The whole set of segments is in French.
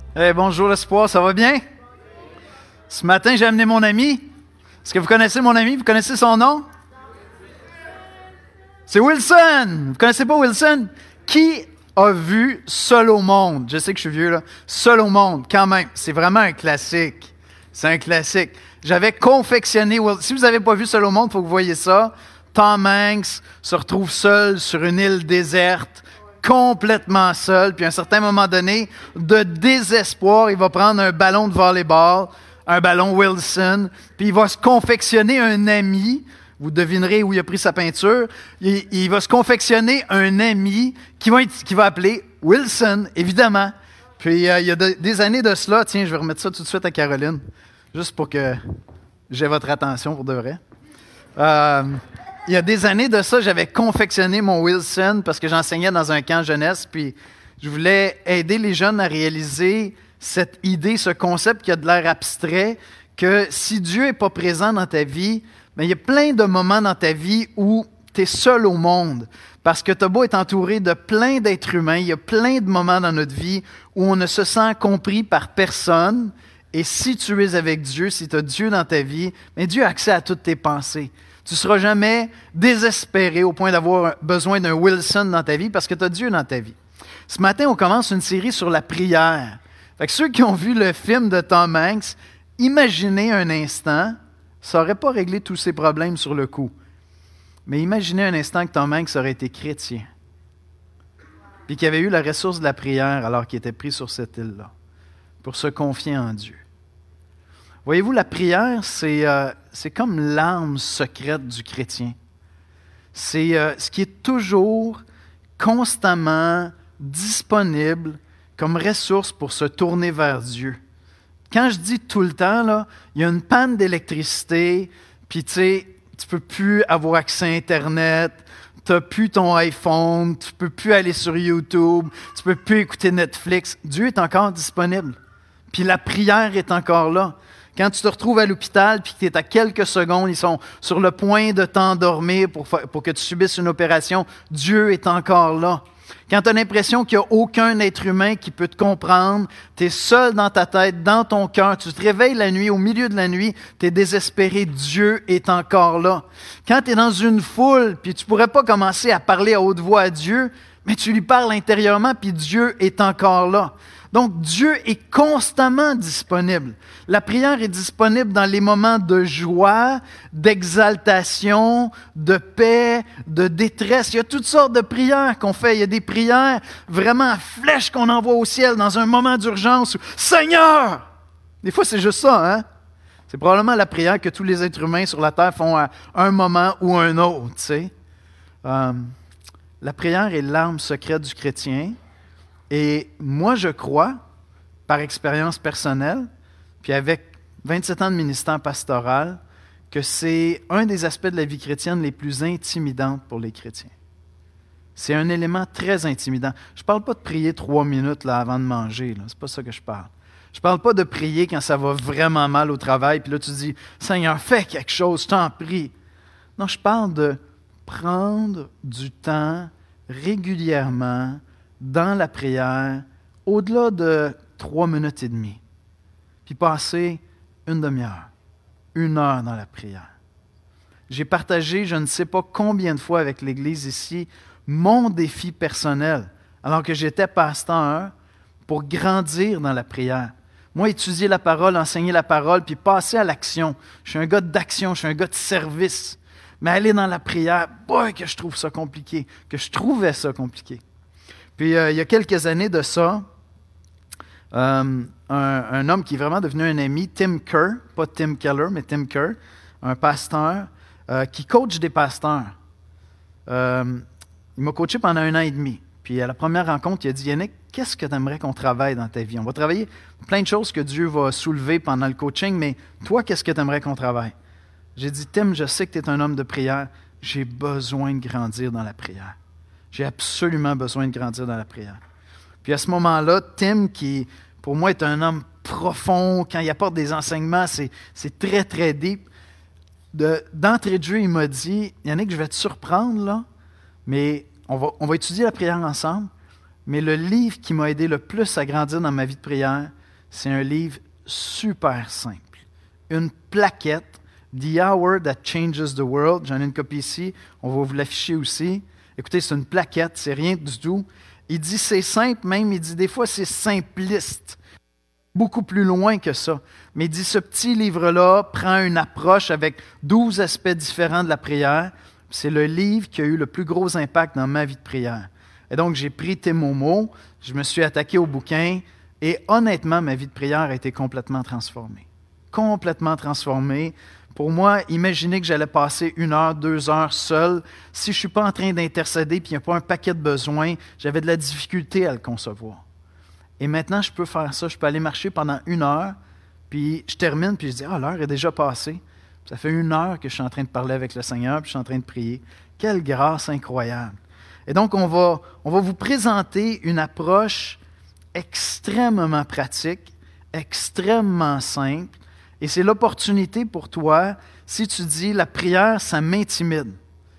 Hey, bonjour l'espoir, ça va bien? Ce matin, j'ai amené mon ami. Est-ce que vous connaissez mon ami? Vous connaissez son nom? C'est Wilson! Vous connaissez pas Wilson? Qui a vu Seul au monde? Je sais que je suis vieux, là. Seul au monde, quand même. C'est vraiment un classique. C'est un classique. J'avais confectionné... Si vous n'avez pas vu Seul au monde, il faut que vous voyez ça. Tom Hanks se retrouve seul sur une île déserte, complètement seul, puis à un certain moment donné, de désespoir, il va prendre un ballon de volleyball, un ballon Wilson, puis il va se confectionner un ami. Vous devinerez où il a pris sa peinture. Il va se confectionner un ami qui va appeler Wilson, évidemment. Puis il y a des années de cela, tiens, je vais remettre ça tout de suite à Caroline, juste pour que j'ai votre attention pour de vrai. Il y a des années de ça, j'avais confectionné mon Wilson parce que j'enseignais dans un camp jeunesse, puis je voulais aider les jeunes à réaliser cette idée, ce concept qui a de l'air abstrait, que si Dieu n'est pas présent dans ta vie, bien, il y a plein de moments dans ta vie où tu es seul au monde. Parce que tu as beau être entouré de plein d'êtres humains, il y a plein de moments dans notre vie où on ne se sent compris par personne. Et si tu es avec Dieu, si tu as Dieu dans ta vie, bien, Dieu a accès à toutes tes pensées. Tu ne seras jamais désespéré au point d'avoir besoin d'un Wilson dans ta vie parce que tu as Dieu dans ta vie. Ce matin, on commence une série sur la prière. Fait que ceux qui ont vu le film de Tom Hanks, imaginez un instant, ça n'aurait pas réglé tous ses problèmes sur le coup. Mais imaginez un instant que Tom Hanks aurait été chrétien. Puis qu'il avait eu la ressource de la prière alors qu'il était pris sur cette île-là, pour se confier en Dieu. Voyez-vous, la prière, c'est comme l'arme secrète du chrétien. C'est ce qui est toujours, constamment disponible comme ressource pour se tourner vers Dieu. Quand je dis tout le temps, là, il y a une panne d'électricité, puis tu sais, tu ne peux plus avoir accès à Internet, tu n'as plus ton iPhone, tu ne peux plus aller sur YouTube, tu ne peux plus écouter Netflix. Dieu est encore disponible. Puis la prière est encore là. Quand tu te retrouves à l'hôpital puis que tu es à quelques secondes, ils sont sur le point de t'endormir pour que tu subisses une opération, Dieu est encore là. Quand tu as l'impression qu'il n'y a aucun être humain qui peut te comprendre, tu es seul dans ta tête, dans ton cœur, tu te réveilles la nuit, au milieu de la nuit, tu es désespéré, Dieu est encore là. Quand tu es dans une foule puis tu ne pourrais pas commencer à parler à haute voix à Dieu, mais tu lui parles intérieurement puis Dieu est encore là. Donc, Dieu est constamment disponible. La prière est disponible dans les moments de joie, d'exaltation, de paix, de détresse. Il y a toutes sortes de prières qu'on fait. Il y a des prières vraiment à flèche qu'on envoie au ciel dans un moment d'urgence. Seigneur! Des fois, c'est juste ça, hein? C'est probablement la prière que tous les êtres humains sur la terre font à un moment ou un autre, tu sais. La prière est l'arme secrète du chrétien. Et moi, je crois, par expérience personnelle, puis avec 27 ans de ministère pastoral, que c'est un des aspects de la vie chrétienne les plus intimidantes pour les chrétiens. C'est un élément très intimidant. Je ne parle pas de prier 3 minutes là, avant de manger, ce n'est pas ça que je parle. Je ne parle pas de prier quand ça va vraiment mal au travail, puis là tu dis « Seigneur, fais quelque chose, je t'en prie ». Non, je parle de prendre du temps régulièrement dans la prière, au-delà de 3 minutes et demie, puis passer une demi-heure, 1 heure dans la prière. J'ai partagé, je ne sais pas combien de fois avec l'Église ici, mon défi personnel, alors que j'étais pasteur, pour grandir dans la prière. Moi, étudier la parole, enseigner la parole, puis passer à l'action. Je suis un gars d'action, je suis un gars de service. Mais aller dans la prière, boy, que je trouve ça compliqué, que je trouvais ça compliqué. Puis, il y a quelques années de ça, un homme qui est vraiment devenu un ami, Tim Kerr, pas Tim Keller, mais Tim Kerr, un pasteur qui coach des pasteurs. Il m'a coaché pendant 1 an et demi. Puis, à la première rencontre, il a dit « Yannick, qu'est-ce que tu aimerais qu'on travaille dans ta vie? On va travailler plein de choses que Dieu va soulever pendant le coaching, mais toi, qu'est-ce que tu aimerais qu'on travaille? » J'ai dit « Tim, je sais que tu es un homme de prière. J'ai besoin de grandir dans la prière. J'ai absolument besoin de grandir dans la prière. » Puis à ce moment-là, Tim, qui pour moi est un homme profond, quand il apporte des enseignements, c'est très, très deep. D'entrée de jeu, il m'a dit « Yannick, je vais te surprendre, là, mais on va étudier la prière ensemble, mais le livre qui m'a aidé le plus à grandir dans ma vie de prière, c'est un livre super simple. Une plaquette, The Hour That Changes the World. J'en ai une copie ici, on va vous l'afficher aussi. Écoutez, c'est une plaquette, c'est rien du tout. Il dit c'est simple, même, il dit des fois c'est simpliste. Beaucoup plus loin que ça. Mais il dit ce petit livre-là prend une approche avec 12 aspects différents de la prière. C'est le livre qui a eu le plus gros impact dans ma vie de prière. Et donc, j'ai pris tes mots, je me suis attaqué au bouquin et honnêtement, ma vie de prière a été complètement transformée. Complètement transformée. Pour moi, imaginez que j'allais passer 1 heure, 2 heures seul. Si je ne suis pas en train d'intercéder puis il n'y a pas un paquet de besoins, j'avais de la difficulté à le concevoir. Et maintenant, je peux faire ça. Je peux aller marcher pendant 1 heure, puis je termine, puis je dis « Ah, l'heure est déjà passée. » Ça fait 1 heure que je suis en train de parler avec le Seigneur, puis je suis en train de prier. Quelle grâce incroyable! Et donc, on va vous présenter une approche extrêmement pratique, extrêmement simple, et c'est l'opportunité pour toi, si tu dis « La prière, ça m'intimide. »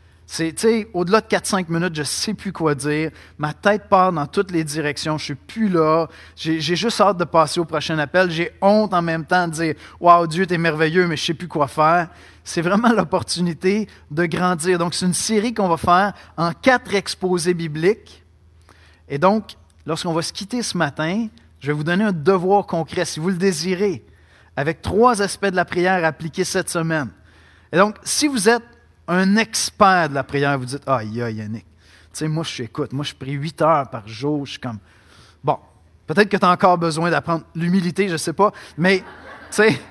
Tu sais, au-delà de 4-5 minutes, je ne sais plus quoi dire. Ma tête part dans toutes les directions. Je ne suis plus là. J'ai juste hâte de passer au prochain appel. J'ai honte en même temps de dire « Wow, Dieu, tu es merveilleux, mais je ne sais plus quoi faire. » C'est vraiment l'opportunité de grandir. Donc, c'est une série qu'on va faire en 4 exposés bibliques. Et donc, lorsqu'on va se quitter ce matin, je vais vous donner un devoir concret, si vous le désirez, avec 3 aspects de la prière appliqués cette semaine. Et donc, si vous êtes un expert de la prière, vous dites « Ah, Yannick, tu sais, moi, je prie 8 heures par jour, je suis comme... » Bon, peut-être que tu as encore besoin d'apprendre l'humilité, je ne sais pas, mais, tu sais,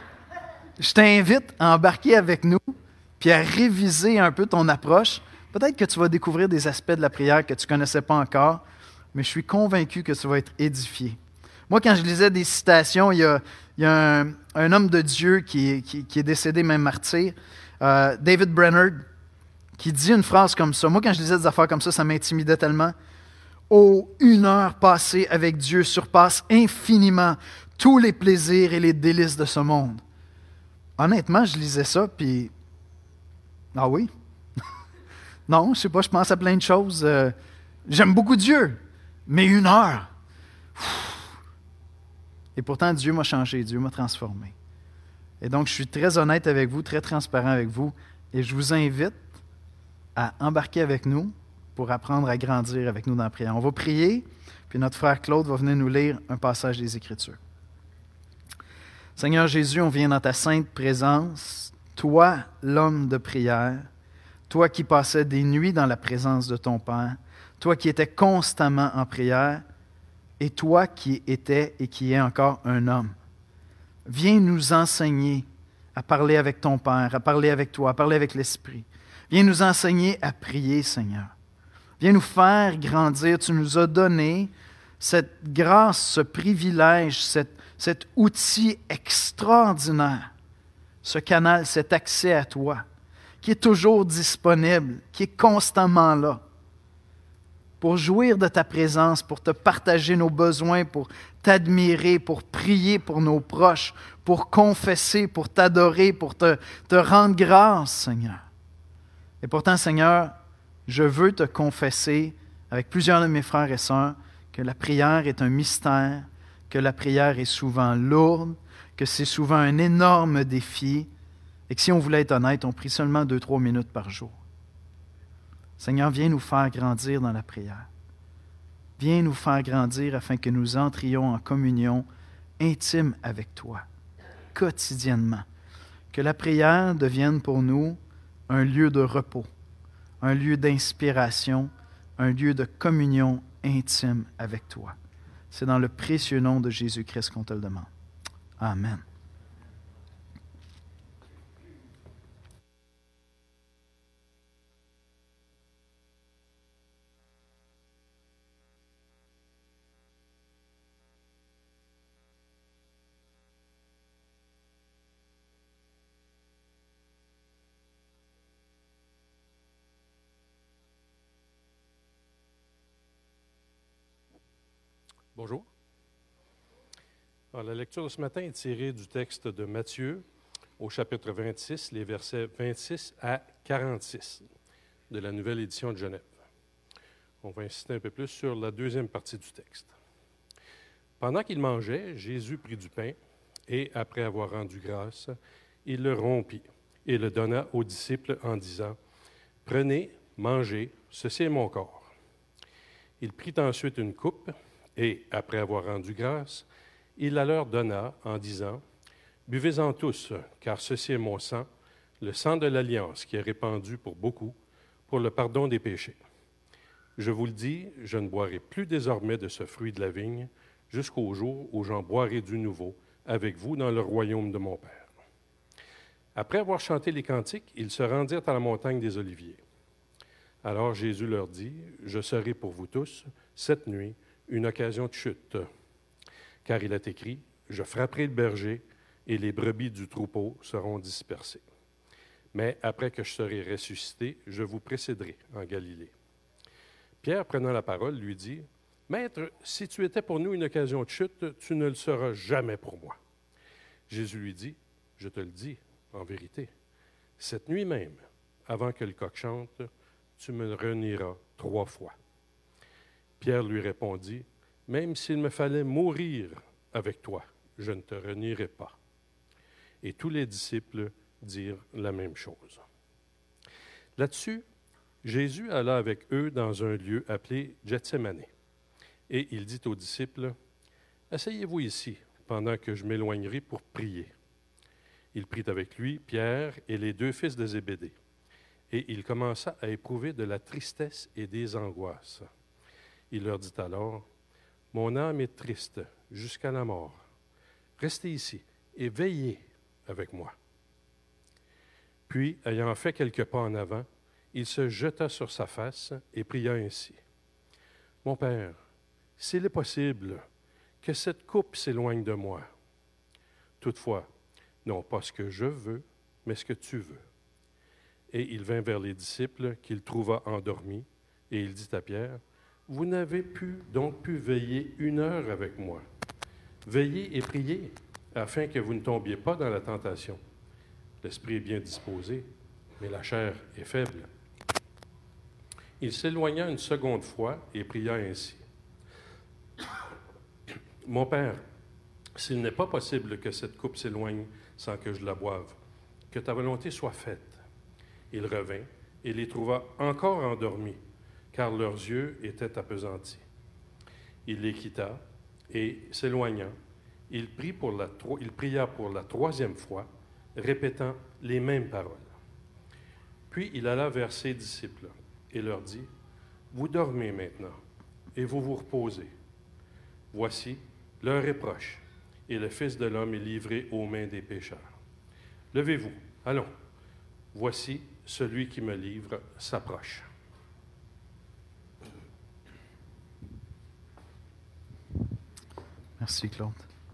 je t'invite à embarquer avec nous, puis à réviser un peu ton approche. Peut-être que tu vas découvrir des aspects de la prière que tu ne connaissais pas encore, mais je suis convaincu que tu vas être édifié. Moi, quand je lisais des citations, il y a un homme de Dieu qui est décédé, même martyr, David Brainerd, qui dit une phrase comme ça. Moi, quand je lisais des affaires comme ça m'intimidait tellement. « Oh, 1 heure passée avec Dieu surpasse infiniment tous les plaisirs et les délices de ce monde. » Honnêtement, je lisais ça, puis... Ah oui? Non, je sais pas, je pense à plein de choses. J'aime beaucoup Dieu, mais 1 heure... Et pourtant, Dieu m'a changé, Dieu m'a transformé. Et donc, je suis très honnête avec vous, très transparent avec vous, et je vous invite à embarquer avec nous pour apprendre à grandir avec nous dans la prière. On va prier, puis notre frère Claude va venir nous lire un passage des Écritures. Seigneur Jésus, on vient dans ta sainte présence, toi, l'homme de prière, toi qui passais des nuits dans la présence de ton Père, toi qui étais constamment en prière, et toi qui étais et qui es encore un homme. Viens nous enseigner à parler avec ton Père, à parler avec toi, à parler avec l'Esprit. Viens nous enseigner à prier, Seigneur. Viens nous faire grandir. Tu nous as donné cette grâce, ce privilège, cet outil extraordinaire, ce canal, cet accès à toi, qui est toujours disponible, qui est constamment là, pour jouir de ta présence, pour te partager nos besoins, pour t'admirer, pour prier pour nos proches, pour confesser, pour t'adorer, pour te rendre grâce, Seigneur. Et pourtant, Seigneur, je veux te confesser avec plusieurs de mes frères et sœurs que la prière est un mystère, que la prière est souvent lourde, que c'est souvent un énorme défi et que si on voulait être honnête, on prie seulement 2-3 minutes par jour. Seigneur, viens nous faire grandir dans la prière. Viens nous faire grandir afin que nous entrions en communion intime avec toi, quotidiennement. Que la prière devienne pour nous un lieu de repos, un lieu d'inspiration, un lieu de communion intime avec toi. C'est dans le précieux nom de Jésus-Christ qu'on te le demande. Amen. Bonjour. Alors, la lecture de ce matin est tirée du texte de Matthieu au chapitre 26, les versets 26 à 46 de la Nouvelle Édition de Genève. On va insister un peu plus sur la deuxième partie du texte. Pendant qu'il mangeait, Jésus prit du pain et, après avoir rendu grâce, il le rompit et le donna aux disciples en disant, « Prenez, mangez, ceci est mon corps. » Il prit ensuite une coupe et, après avoir rendu grâce, il la leur donna en disant, « Buvez-en tous, car ceci est mon sang, le sang de l'Alliance qui est répandu pour beaucoup, pour le pardon des péchés. Je vous le dis, je ne boirai plus désormais de ce fruit de la vigne, jusqu'au jour où j'en boirai du nouveau avec vous dans le royaume de mon Père. » Après avoir chanté les cantiques, ils se rendirent à la montagne des Oliviers. Alors Jésus leur dit, « Je serai pour vous tous, cette nuit, une occasion de chute. Car il est écrit, je frapperai le berger et les brebis du troupeau seront dispersées. Mais après que je serai ressuscité, je vous précéderai en Galilée. » Pierre, prenant la parole, lui dit, « Maître, si tu étais pour nous une occasion de chute, tu ne le seras jamais pour moi. » Jésus lui dit, « Je te le dis, en vérité, cette nuit même, avant que le coq chante, tu me renieras 3 fois. » Pierre lui répondit, « Même s'il me fallait mourir avec toi, je ne te renierai pas. » Et tous les disciples dirent la même chose. Là-dessus, Jésus alla avec eux dans un lieu appelé Gethsémani. Et il dit aux disciples, « Asseyez-vous ici, pendant que je m'éloignerai pour prier. » Il prit avec lui Pierre et les 2 fils de Zébédée. Et il commença à éprouver de la tristesse et des angoisses. Il leur dit alors, « Mon âme est triste jusqu'à la mort. Restez ici et veillez avec moi. » Puis, ayant fait quelques pas en avant, il se jeta sur sa face et pria ainsi. « Mon Père, s'il est possible, que cette coupe s'éloigne de moi. Toutefois, non pas ce que je veux, mais ce que tu veux. » Et il vint vers les disciples qu'il trouva endormis, et il dit à Pierre, « Vous n'avez donc pu veiller 1 heure avec moi. Veillez et priez, afin que vous ne tombiez pas dans la tentation. L'esprit est bien disposé, mais la chair est faible. » Il s'éloigna une seconde fois et pria ainsi. « Mon Père, s'il n'est pas possible que cette coupe s'éloigne sans que je la boive, que ta volonté soit faite. » Il revint et les trouva encore endormis, car leurs yeux étaient appesantis. Il les quitta et, s'éloignant, il pria pour la 3e fois, répétant les mêmes paroles. Puis il alla vers ses disciples et leur dit, « Vous dormez maintenant, et vous vous reposez. Voici, l'heure est proche, et le Fils de l'homme est livré aux mains des pécheurs. Levez-vous, allons. Voici, celui qui me livre s'approche. » Merci, Claude.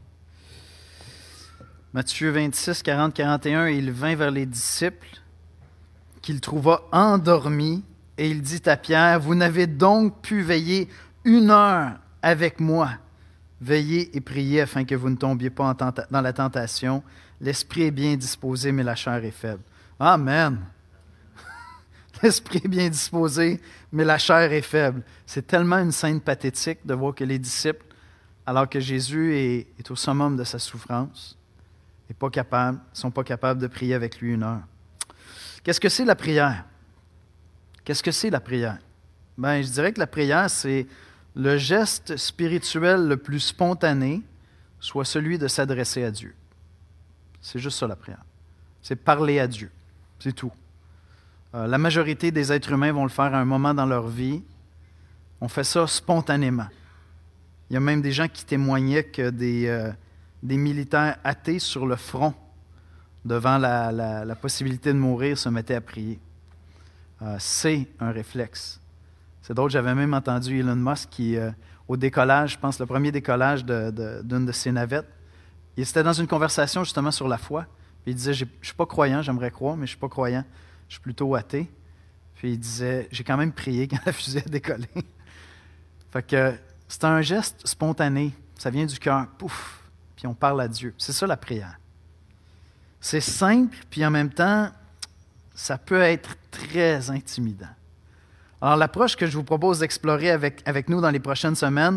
Matthieu 26, 40, 41, il vint vers les disciples qu'il trouva endormis, et il dit à Pierre, « Vous n'avez donc pu veiller 1 heure avec moi. Veillez et priez afin que vous ne tombiez pas dans la tentation. L'esprit est bien disposé, mais la chair est faible. » Amen. L'esprit est bien disposé, mais la chair est faible. C'est tellement une scène pathétique de voir que les disciples, alors que Jésus est au summum de sa souffrance, ne sont pas capables de prier avec lui 1 heure. Qu'est-ce que c'est la prière? Qu'est-ce que c'est la prière? Je dirais que la prière, c'est le geste spirituel le plus spontané, soit celui de s'adresser à Dieu. C'est juste ça la prière. C'est parler à Dieu. C'est tout. La majorité des êtres humains vont le faire à un moment dans leur vie. On fait ça spontanément. Il y a même des gens qui témoignaient que des militaires athées sur le front, devant la possibilité de mourir, se mettaient à prier. C'est un réflexe. C'est drôle, j'avais même entendu Elon Musk qui, au décollage, je pense le premier décollage d'une de ses navettes, il était dans une conversation justement sur la foi. Puis il disait, je ne suis pas croyant, j'aimerais croire, mais je ne suis pas croyant, je suis plutôt athée. Puis il disait, j'ai quand même prié quand la fusée a décollé. Fait que c'est un geste spontané, ça vient du cœur, pouf, puis on parle à Dieu. C'est ça la prière. C'est simple, puis en même temps, ça peut être très intimidant. Alors l'approche que je vous propose d'explorer avec nous dans les prochaines semaines,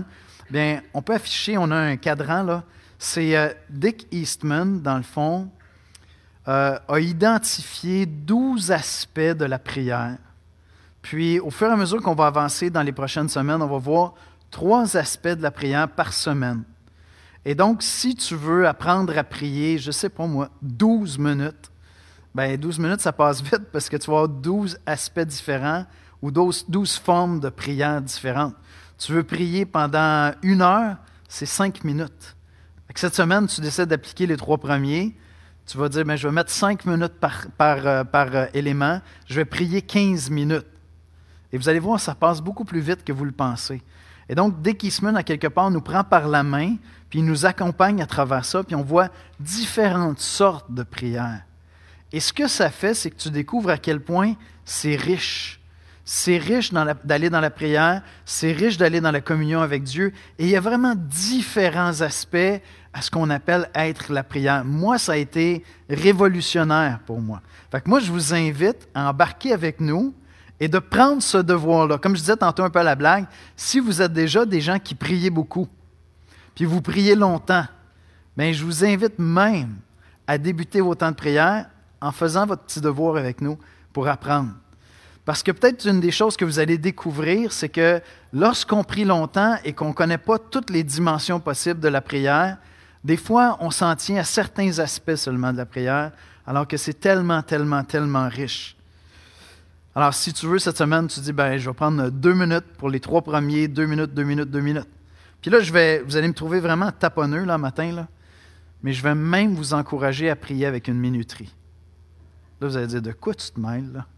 Bien, on peut afficher, on a un cadran là. C'est Dick Eastman, dans le fond, a identifié 12 aspects de la prière. Puis, au fur et à mesure qu'on va avancer dans les prochaines semaines, on va voir 3 aspects de la prière par semaine. Et donc, si tu veux apprendre à prier, je ne sais pas moi, 12 minutes, bien 12 minutes, ça passe vite parce que tu vas avoir 12 aspects différents ou 12 formes de prière différentes. Tu veux prier pendant 1 heure, c'est 5 minutes. Cette semaine, tu décides d'appliquer les 3 premiers. Tu vas dire, bien, je vais mettre 5 minutes par élément. Je vais prier 15 minutes. Et vous allez voir, ça passe beaucoup plus vite que vous le pensez. Et donc, Dick Eastman, à quelque part, nous prend par la main, puis il nous accompagne à travers ça, puis on voit différentes sortes de prières. Et ce que ça fait, c'est que tu découvres à quel point c'est riche. C'est riche d'aller dans la prière, c'est riche d'aller dans la communion avec Dieu. Et il y a vraiment différents aspects à ce qu'on appelle être la prière. Moi, ça a été révolutionnaire pour moi. Fait que moi, je vous invite à embarquer avec nous et de prendre ce devoir-là. Comme je disais tantôt un peu à la blague, si vous êtes déjà des gens qui priez beaucoup, puis vous priez longtemps, bien, je vous invite même à débuter vos temps de prière en faisant votre petit devoir avec nous pour apprendre. Parce que peut-être une des choses que vous allez découvrir, c'est que lorsqu'on prie longtemps et qu'on ne connaît pas toutes les dimensions possibles de la prière, des fois, on s'en tient à certains aspects seulement de la prière, alors que c'est tellement, tellement, tellement riche. Alors, si tu veux, cette semaine, tu dis, bien, je vais prendre 2 minutes pour les 3 premiers, 2 minutes, 2 minutes, 2 minutes. Puis là, vous allez me trouver vraiment taponneux, là, matin, là, mais je vais même vous encourager à prier avec une minuterie. Là, vous allez dire, de quoi tu te mêles, là?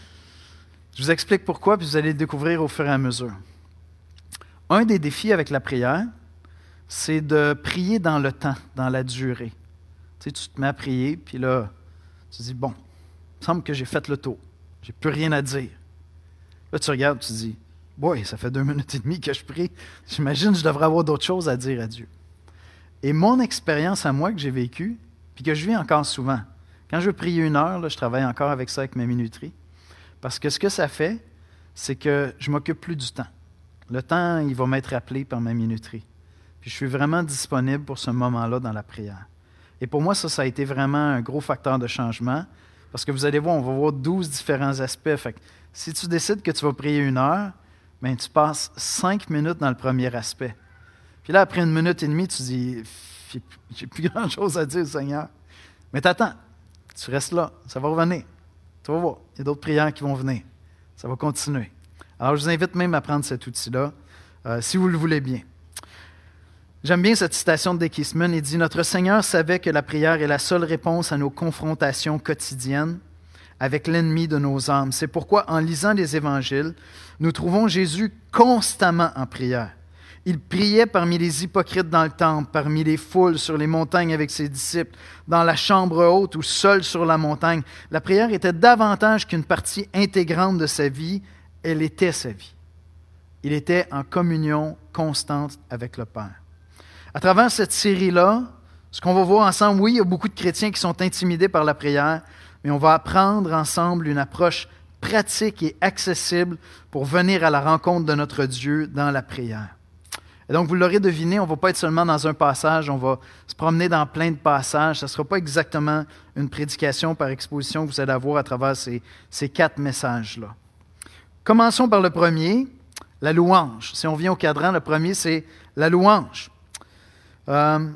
Je vous explique pourquoi, puis vous allez le découvrir au fur et à mesure. Un des défis avec la prière, c'est de prier dans le temps, dans la durée. Tu sais, tu te mets à prier, puis là, tu te dis, bon, il me semble que j'ai fait le tour. J'ai plus rien à dire. Là, tu regardes, tu te dis, boy, ça fait 2 minutes et demie que je prie. J'imagine que je devrais avoir d'autres choses à dire à Dieu. Et mon expérience à moi que j'ai vécue, puis que je vis encore souvent, quand je veux prier 1 heure, là, je travaille encore avec ça, avec ma minuterie. Parce que ce que ça fait, c'est que je ne m'occupe plus du temps. Le temps, il va m'être appelé par ma minuterie. Puis je suis vraiment disponible pour ce moment-là dans la prière. Et pour moi, ça a été vraiment un gros facteur de changement. Parce que vous allez voir, on va voir 12 différents aspects. Fait que si tu décides que tu vas prier 1 heure, bien, tu passes 5 minutes dans le premier aspect. Puis là, après 1 minute et demie, tu dis, j'ai plus grand-chose à dire, Seigneur. Mais t'attends, tu restes là, ça va revenir. Tu vas voir, il y a d'autres prières qui vont venir. Ça va continuer. Alors, je vous invite même à prendre cet outil-là, si vous le voulez bien. J'aime bien cette citation de Dick Eastman. Il dit « Notre Seigneur savait que la prière est la seule réponse à nos confrontations quotidiennes avec l'ennemi de nos âmes. C'est pourquoi, en lisant les Évangiles, nous trouvons Jésus constamment en prière. Il priait parmi les hypocrites dans le temple, parmi les foules, sur les montagnes avec ses disciples, dans la chambre haute ou seul sur la montagne. La prière était davantage qu'une partie intégrante de sa vie, elle était sa vie. Il était en communion constante avec le Père. À travers cette série-là, ce qu'on va voir ensemble, oui, il y a beaucoup de chrétiens qui sont intimidés par la prière, mais on va apprendre ensemble une approche pratique et accessible pour venir à la rencontre de notre Dieu dans la prière. Et donc, vous l'aurez deviné, on ne va pas être seulement dans un passage, on va se promener dans plein de passages. Ce ne sera pas exactement une prédication par exposition que vous allez avoir à travers ces 4 messages-là. Commençons par le premier, la louange. Si on vient au cadran, le premier, c'est la louange. Comme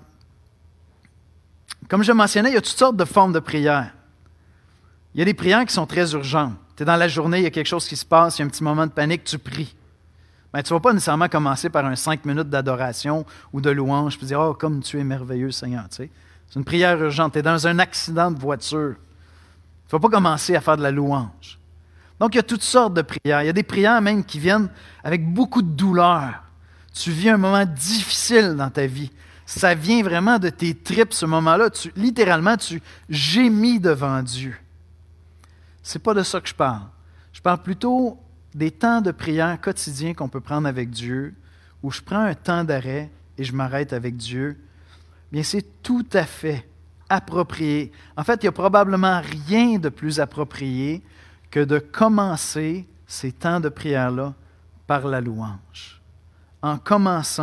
je mentionnais, il y a toutes sortes de formes de prière. Il y a des prières qui sont très urgentes. Tu es dans la journée, il y a quelque chose qui se passe, il y a un petit moment de panique, tu pries. Mais tu ne vas pas nécessairement commencer par un 5 minutes d'adoration ou de louange, puis dire « Oh, comme tu es merveilleux, Seigneur. » Tu sais. C'est une prière urgente. Tu es dans un accident de voiture. Tu ne vas pas commencer à faire de la louange. Donc, il y a toutes sortes de prières. Il y a des prières même qui viennent avec beaucoup de douleur. Tu vis un moment difficile dans ta vie. Ça vient vraiment de tes tripes, ce moment-là. Littéralement, tu gémis devant Dieu. Ce n'est pas de ça que je parle. Je parle plutôt des temps de prière quotidiens qu'on peut prendre avec Dieu, où je prends un temps d'arrêt et je m'arrête avec Dieu. Bien, c'est tout à fait approprié. En fait, il n'y a probablement rien de plus approprié que de commencer ces temps de prière-là par la louange. En commençant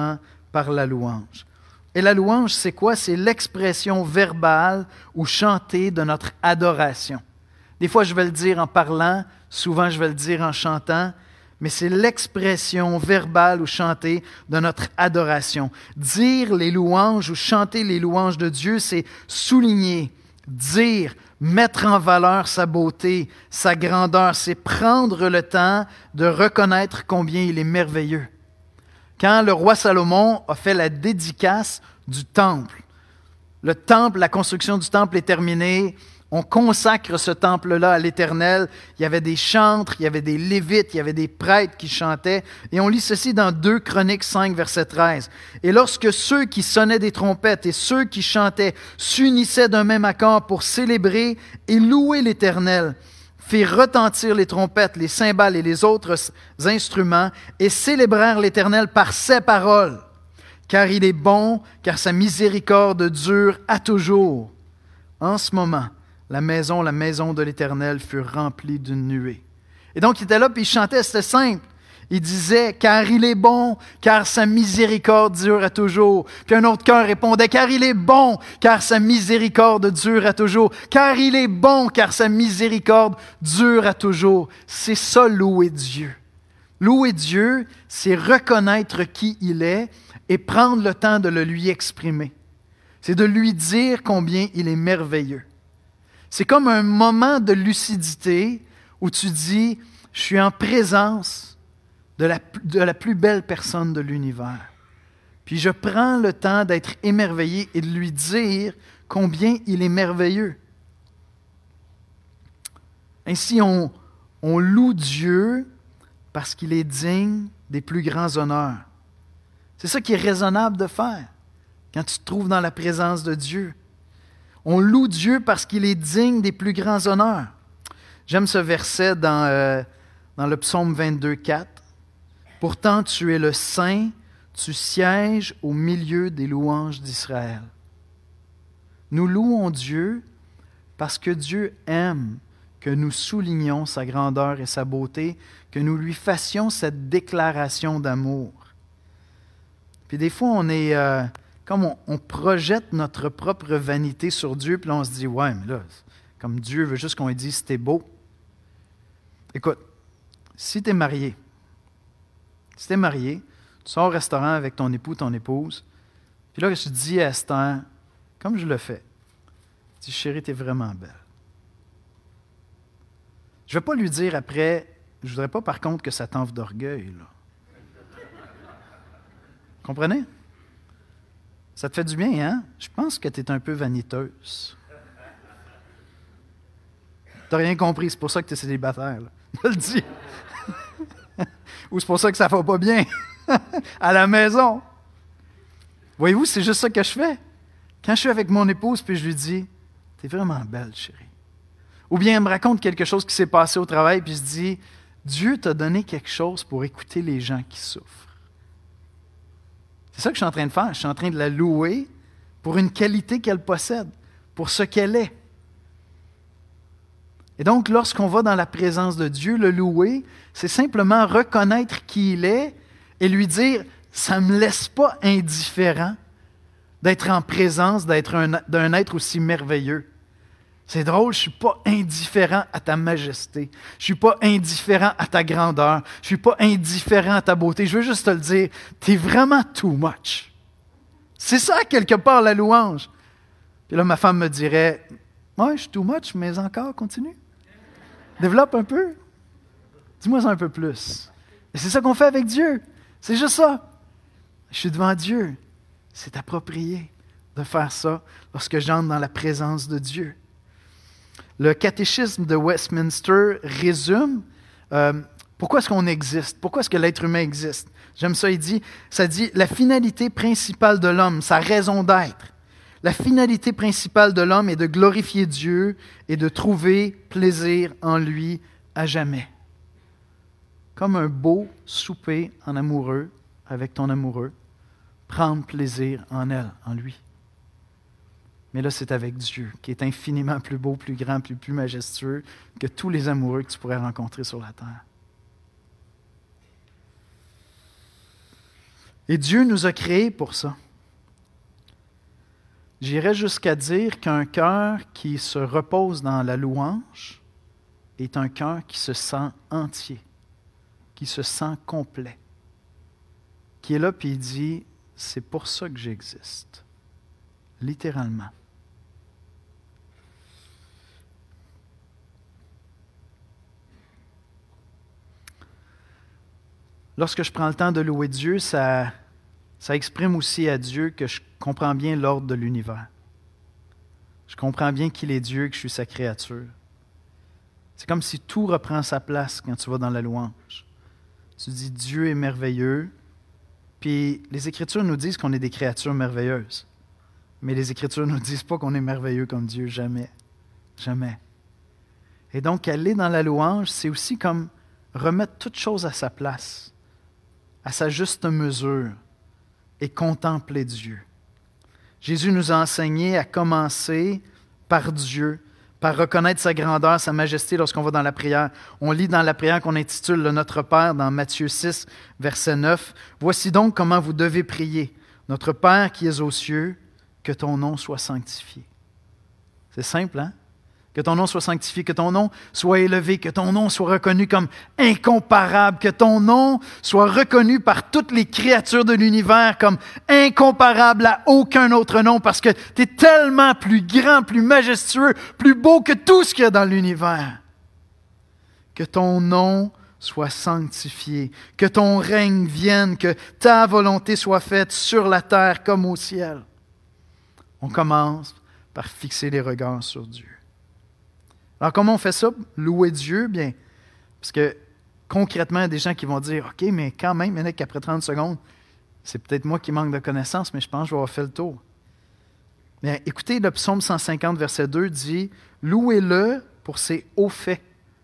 par la louange. Et la louange, c'est quoi? C'est l'expression verbale ou chantée de notre adoration. Des fois, je vais le dire en parlant, souvent, je vais le dire en chantant, mais c'est l'expression verbale ou chantée de notre adoration. Dire les louanges ou chanter les louanges de Dieu, c'est souligner, dire, mettre en valeur sa beauté, sa grandeur. C'est prendre le temps de reconnaître combien il est merveilleux. Quand le roi Salomon a fait la dédicace du temple, la construction du temple est terminée, on consacre ce temple-là à l'Éternel. Il y avait des chantres, il y avait des lévites, il y avait des prêtres qui chantaient. Et on lit ceci dans 2 Chroniques 5, verset 13. « Et lorsque ceux qui sonnaient des trompettes et ceux qui chantaient s'unissaient d'un même accord pour célébrer et louer l'Éternel, firent retentir les trompettes, les cymbales et les autres instruments et célébrèrent l'Éternel par ces paroles. Car il est bon, car sa miséricorde dure à toujours. En ce moment, la maison de l'Éternel fut remplie d'une nuée. » Et donc, il était là, puis il chantait, c'était simple. Il disait, « Car il est bon, car sa miséricorde dure à toujours. » Puis un autre chœur répondait, « Car il est bon, car sa miséricorde dure à toujours. » Car il est bon, car sa miséricorde dure à toujours. C'est ça, louer Dieu. Louer Dieu, c'est reconnaître qui il est et prendre le temps de le lui exprimer. C'est de lui dire combien il est merveilleux. C'est comme un moment de lucidité où tu dis, je suis en présence de la plus belle personne de l'univers. Puis je prends le temps d'être émerveillé et de lui dire combien il est merveilleux. Ainsi, on loue Dieu parce qu'il est digne des plus grands honneurs. C'est ça qui est raisonnable de faire quand tu te trouves dans la présence de Dieu. On loue Dieu parce qu'il est digne des plus grands honneurs. J'aime ce verset dans le psaume 22, 4. « Pourtant, tu es le Saint, tu sièges au milieu des louanges d'Israël. » Nous louons Dieu parce que Dieu aime que nous soulignions sa grandeur et sa beauté, que nous lui fassions cette déclaration d'amour. Puis des fois, on est... comme on projette notre propre vanité sur Dieu, puis là, on se dit, ouais, mais là, comme Dieu veut juste qu'on lui dise, c'était beau. Écoute, si tu es marié, tu sors au restaurant avec ton époux, ton épouse, puis là, je te dis à Esther, comme je le fais, je dis, chérie, tu es vraiment belle. Je ne vais pas lui dire après, je ne voudrais pas par contre que ça t'enfle d'orgueil, là. Comprenez? Ça te fait du bien, hein? Je pense que tu es un peu vaniteuse. Tu n'as rien compris, c'est pour ça que tu es célibataire. Là. Je le dis. Ou c'est pour ça que ça ne va pas bien à la maison. Voyez-vous, c'est juste ça que je fais. Quand je suis avec mon épouse, puis je lui dis, « T'es vraiment belle, chérie. » Ou bien elle me raconte quelque chose qui s'est passé au travail, puis je dis, « Dieu t'a donné quelque chose pour écouter les gens qui souffrent. » C'est ça que je suis en train de faire. Je suis en train de la louer pour une qualité qu'elle possède, pour ce qu'elle est. Et donc, lorsqu'on va dans la présence de Dieu, le louer, c'est simplement reconnaître qui il est et lui dire, ça ne me laisse pas indifférent d'être en présence d'un être aussi merveilleux. C'est drôle, je ne suis pas indifférent à ta majesté. Je ne suis pas indifférent à ta grandeur. Je ne suis pas indifférent à ta beauté. Je veux juste te le dire, tu es vraiment too much. C'est ça, quelque part, la louange. Puis là, ma femme me dirait, « Ouais, je suis too much, mais encore, continue. Développe un peu. Dis-moi ça un peu plus. » Et c'est ça qu'on fait avec Dieu. C'est juste ça. Je suis devant Dieu. C'est approprié de faire ça lorsque j'entre dans la présence de Dieu. Le catéchisme de Westminster résume pourquoi est-ce qu'on existe, pourquoi est-ce que l'être humain existe. J'aime ça, ça dit « La finalité principale de l'homme, sa raison d'être, la finalité principale de l'homme est de glorifier Dieu et de trouver plaisir en lui à jamais. » Comme un beau souper en amoureux avec ton amoureux, prendre plaisir en elle, en lui. Mais là, c'est avec Dieu, qui est infiniment plus beau, plus grand, plus majestueux que tous les amoureux que tu pourrais rencontrer sur la terre. Et Dieu nous a créés pour ça. J'irais jusqu'à dire qu'un cœur qui se repose dans la louange est un cœur qui se sent entier, qui se sent complet, qui est là et il dit, c'est pour ça que j'existe, littéralement. Lorsque je prends le temps de louer Dieu, ça exprime aussi à Dieu que je comprends bien l'ordre de l'univers. Je comprends bien qu'il est Dieu, que je suis sa créature. C'est comme si tout reprend sa place quand tu vas dans la louange. Tu dis Dieu est merveilleux, puis les Écritures nous disent qu'on est des créatures merveilleuses. Mais les Écritures ne nous disent pas qu'on est merveilleux comme Dieu, jamais. Jamais. Et donc, aller dans la louange, c'est aussi comme remettre toute chose à sa place, à sa juste mesure, et contempler Dieu. Jésus nous a enseigné à commencer par Dieu, par reconnaître sa grandeur, sa majesté lorsqu'on va dans la prière. On lit dans la prière qu'on intitule le Notre Père dans Matthieu 6, verset 9. « Voici donc comment vous devez prier. Notre Père qui es aux cieux, que ton nom soit sanctifié. » C'est simple, hein? Que ton nom soit sanctifié, que ton nom soit élevé, que ton nom soit reconnu comme incomparable, que ton nom soit reconnu par toutes les créatures de l'univers comme incomparable à aucun autre nom, parce que tu es tellement plus grand, plus majestueux, plus beau que tout ce qu'il y a dans l'univers. Que ton nom soit sanctifié, que ton règne vienne, que ta volonté soit faite sur la terre comme au ciel. On commence par fixer les regards sur Dieu. Alors, comment on fait ça? Louer Dieu? Bien, parce que concrètement, il y a des gens qui vont dire, OK, mais quand même, il y en a qu'après 30 secondes, c'est peut-être moi qui manque de connaissances, mais je pense que je vais avoir fait le tour. Mais écoutez, le psaume 150, verset 2 dit, « Louez-le pour ses hauts faits.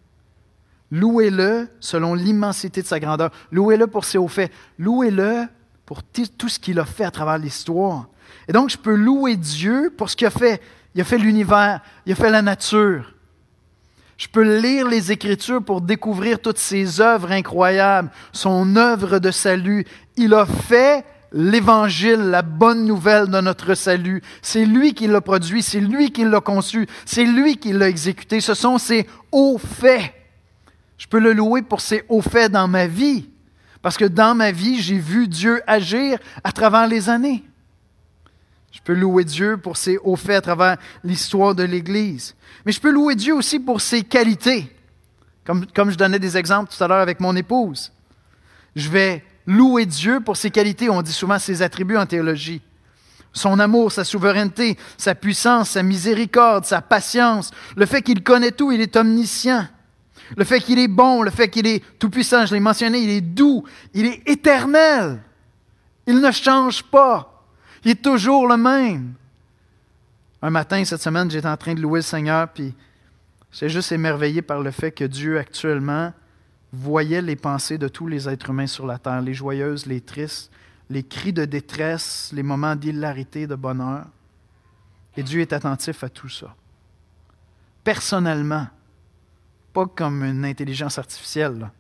Louez-le selon l'immensité de sa grandeur. Louez-le pour ses hauts faits. Louez-le pour tout ce qu'il a fait à travers l'histoire. » Et donc, je peux louer Dieu pour ce qu'il a fait. Il a fait l'univers, il a fait la nature. Je peux lire les Écritures pour découvrir toutes ses œuvres incroyables, son œuvre de salut. Il a fait l'Évangile, la bonne nouvelle de notre salut. C'est lui qui l'a produit, c'est lui qui l'a conçu, c'est lui qui l'a exécuté. Ce sont ses hauts faits. Je peux le louer pour ses hauts faits dans ma vie, parce que dans ma vie, j'ai vu Dieu agir à travers les années. Je peux louer Dieu pour ses hauts faits à travers l'histoire de l'Église. Mais je peux louer Dieu aussi pour ses qualités. Comme je donnais des exemples tout à l'heure avec mon épouse. Je vais louer Dieu pour ses qualités. On dit souvent ses attributs en théologie. Son amour, sa souveraineté, sa puissance, sa miséricorde, sa patience. Le fait qu'il connaît tout, il est omniscient. Le fait qu'il est bon, le fait qu'il est tout-puissant, je l'ai mentionné, il est doux, il est éternel. Il ne change pas. Il est toujours le même. Un matin, cette semaine, j'étais en train de louer le Seigneur, puis j'étais juste émerveillé par le fait que Dieu, actuellement, voyait les pensées de tous les êtres humains sur la terre, les joyeuses, les tristes, les cris de détresse, les moments d'hilarité, de bonheur. Et Dieu est attentif à tout ça. Personnellement, pas comme une intelligence artificielle, là.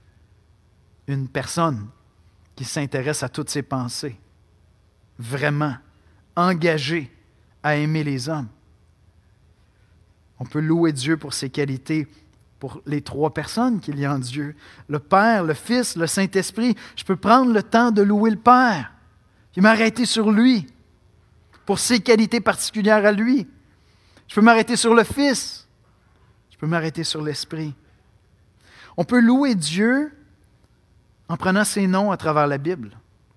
Une personne qui s'intéresse à toutes ses pensées. Vraiment engagé à aimer les hommes. On peut louer Dieu pour ses qualités, pour les trois personnes qu'il y a en Dieu. Le Père, le Fils, le Saint-Esprit. Je peux prendre le temps de louer le Père, puis m'arrêter sur lui, pour ses qualités particulières à lui. Je peux m'arrêter sur le Fils. Je peux m'arrêter sur l'Esprit. On peut louer Dieu en prenant ses noms à travers la Bible.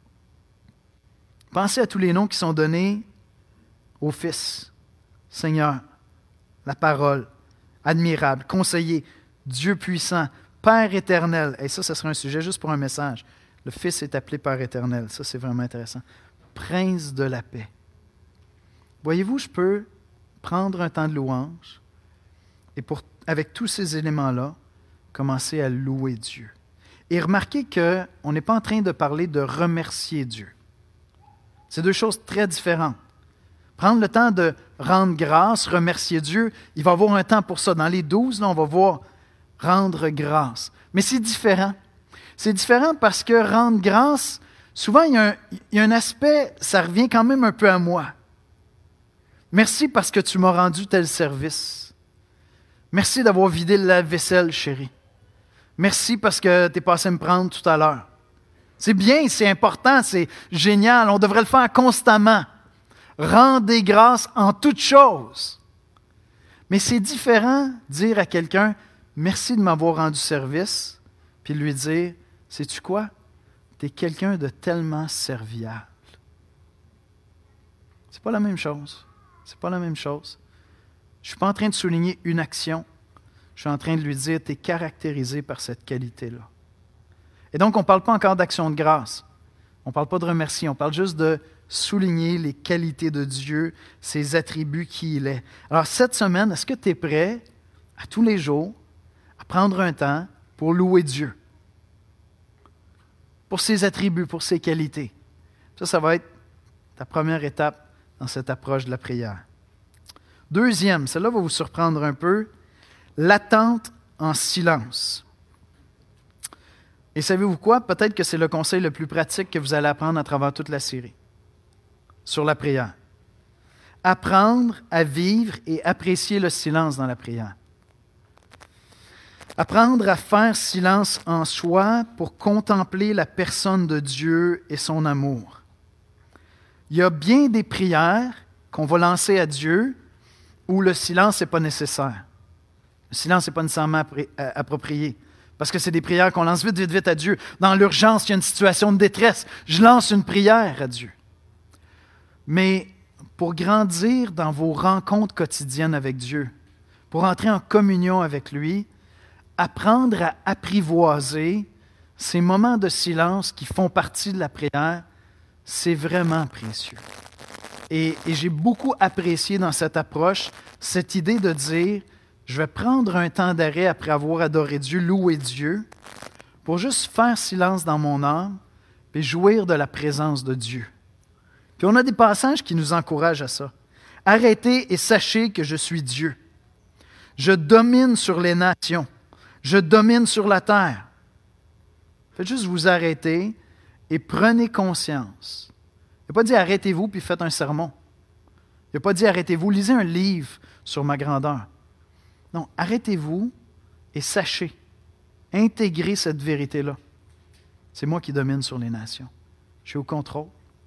Pensez à tous les noms qui sont donnés au Fils, Seigneur, la parole, admirable, conseiller, Dieu puissant, Père éternel. Et ça serait un sujet juste pour un message. Le Fils est appelé Père éternel. Ça, c'est vraiment intéressant. Prince de la paix. Voyez-vous, je peux prendre un temps de louange et avec tous ces éléments-là, commencer à louer Dieu. Et remarquez qu'on n'est pas en train de parler de remercier Dieu. C'est deux choses très différentes. Prendre le temps de rendre grâce, remercier Dieu, il va y avoir un temps pour ça. Dans les 12, là, on va voir rendre grâce. Mais c'est différent. C'est différent parce que rendre grâce, Souvent, il y a un aspect, ça revient quand même un peu à moi. Merci parce que tu m'as rendu tel service. Merci d'avoir vidé le lave-vaisselle, chérie. Merci parce que tu es passé me prendre tout à l'heure. C'est bien, c'est important, c'est génial. On devrait le faire constamment. Rendez grâce en toutes choses. Mais c'est différent de dire à quelqu'un « Merci de m'avoir rendu service », puis lui dire « Sais-tu quoi? Tu es quelqu'un de tellement serviable. » C'est pas la même chose. C'est pas la même chose. Je ne suis pas en train de souligner une action. Je suis en train de lui dire « Tu es caractérisé par cette qualité-là. » Et donc, on ne parle pas encore d'action de grâce. On ne parle pas de remercier. On parle juste de souligner les qualités de Dieu, ses attributs, qui il est. Alors, cette semaine, est-ce que tu es prêt, à tous les jours, à prendre un temps pour louer Dieu? Pour ses attributs, pour ses qualités. Ça va être ta première étape dans cette approche de la prière. Deuxième, celle-là va vous surprendre un peu, l'attente en silence. Et savez-vous quoi? Peut-être que c'est le conseil le plus pratique que vous allez apprendre à travers toute la série sur la prière. Apprendre à vivre et apprécier le silence dans la prière. Apprendre à faire silence en soi pour contempler la personne de Dieu et son amour. Il y a bien des prières qu'on va lancer à Dieu où le silence n'est pas nécessaire. Le silence n'est pas nécessairement approprié. Parce que c'est des prières qu'on lance vite, vite, vite à Dieu. Dans l'urgence, il y a une situation de détresse. Je lance une prière à Dieu. Mais pour grandir dans vos rencontres quotidiennes avec Dieu, pour entrer en communion avec lui, apprendre à apprivoiser ces moments de silence qui font partie de la prière, c'est vraiment précieux. Et j'ai beaucoup apprécié dans cette approche cette idée de dire, je vais prendre un temps d'arrêt après avoir adoré Dieu, loué Dieu, pour juste faire silence dans mon âme et jouir de la présence de Dieu. Puis on a des passages qui nous encouragent à ça. Arrêtez et sachez que je suis Dieu. Je domine sur les nations. Je domine sur la terre. Faites juste vous arrêter et prenez conscience. Il n'a pas dit arrêtez-vous puis faites un sermon. Il n'a pas dit arrêtez-vous, lisez un livre sur ma grandeur. Non, arrêtez-vous et sachez, intégrez cette vérité-là. C'est moi qui domine sur les nations. Je suis au contrôle.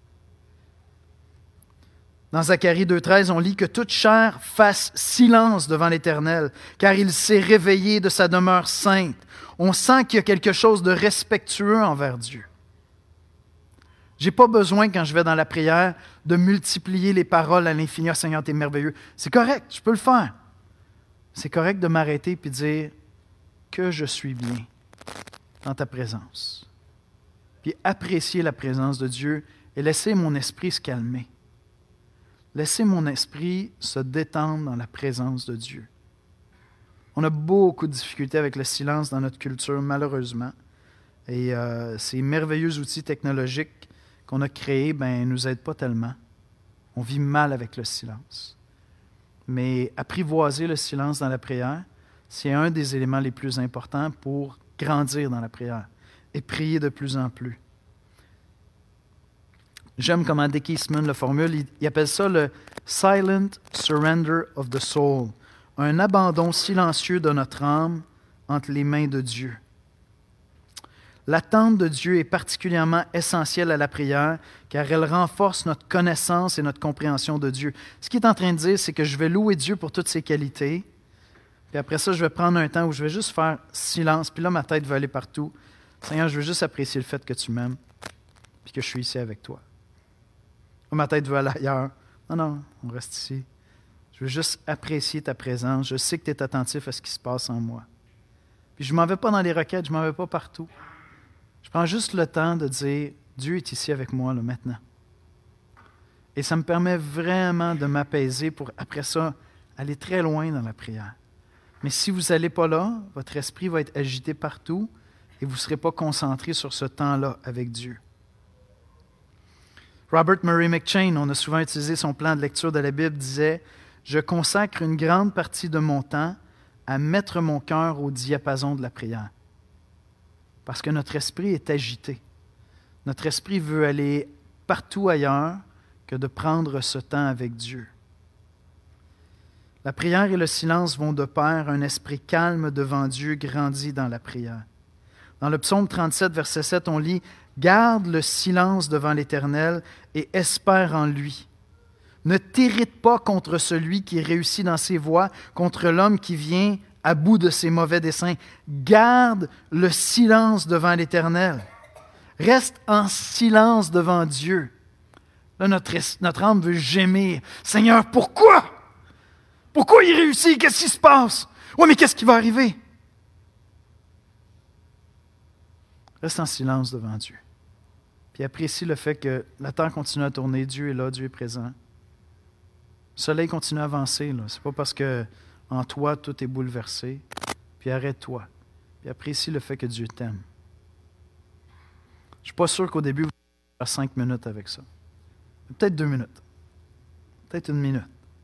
Dans Zacharie 2,13, on lit que toute chair fasse silence devant l'Éternel, car il s'est réveillé de sa demeure sainte. On sent qu'il y a quelque chose de respectueux envers Dieu. Je n'ai pas besoin, quand je vais dans la prière, de multiplier les paroles à l'infini. « Ah, Seigneur, tu es merveilleux. » C'est correct, je peux le faire. C'est correct de m'arrêter et de dire que je suis bien dans ta présence. Puis apprécier la présence de Dieu et laisser mon esprit se calmer. Laisser mon esprit se détendre dans la présence de Dieu. On a beaucoup de difficultés avec le silence dans notre culture, malheureusement. Et ces merveilleux outils technologiques qu'on a créés ne nous aident pas tellement. On vit mal avec le silence. Mais apprivoiser le silence dans la prière, c'est un des éléments les plus importants pour grandir dans la prière et prier de plus en plus. J'aime comment Dick Eastman le formule. Il appelle ça le « silent surrender of the soul », un abandon silencieux de notre âme entre les mains de Dieu. L'attente de Dieu est particulièrement essentielle à la prière car elle renforce notre connaissance et notre compréhension de Dieu. Ce qu'il est en train de dire, c'est que je vais louer Dieu pour toutes ses qualités, puis après ça, je vais prendre un temps où je vais juste faire silence, puis là, ma tête va aller partout. Seigneur, je veux juste apprécier le fait que tu m'aimes, puis que je suis ici avec toi. Ou ma tête veut aller ailleurs. Non, on reste ici. Je veux juste apprécier ta présence. Je sais que tu es attentif à ce qui se passe en moi. Puis je ne m'en vais pas dans les requêtes, je ne m'en vais pas partout. Je prends juste le temps de dire, Dieu est ici avec moi là, maintenant. Et ça me permet vraiment de m'apaiser pour, après ça, aller très loin dans la prière. Mais si vous n'allez pas là, votre esprit va être agité partout et vous ne serez pas concentré sur ce temps-là avec Dieu. Robert Murray McCheyne, on a souvent utilisé son plan de lecture de la Bible, disait « Je consacre une grande partie de mon temps à mettre mon cœur au diapason de la prière. » Parce que notre esprit est agité. Notre esprit veut aller partout ailleurs que de prendre ce temps avec Dieu. La prière et le silence vont de pair. Un esprit calme devant Dieu grandit dans la prière. Dans le psaume 37, verset 7, on lit « Garde le silence devant l'Éternel et espère en lui. Ne t'irrite pas contre celui qui réussit dans ses voies, contre l'homme qui vient à bout de ses mauvais desseins. Garde le silence devant l'Éternel. Reste en silence devant Dieu. » Là, notre âme veut gémir. « Seigneur, pourquoi? Pourquoi il réussit? Qu'est-ce qui se passe? Oui, mais qu'est-ce qui va arriver? » Reste en silence devant Dieu. Puis apprécie le fait que la terre continue à tourner. Dieu est là, Dieu est présent. Le soleil continue à avancer. Ce n'est pas parce que en toi, tout est bouleversé. Puis arrête-toi. Puis apprécie le fait que Dieu t'aime. Je ne suis pas sûr qu'au début, vous allez faire 5 minutes avec ça. Peut-être 2 minutes. Peut-être 1 minute.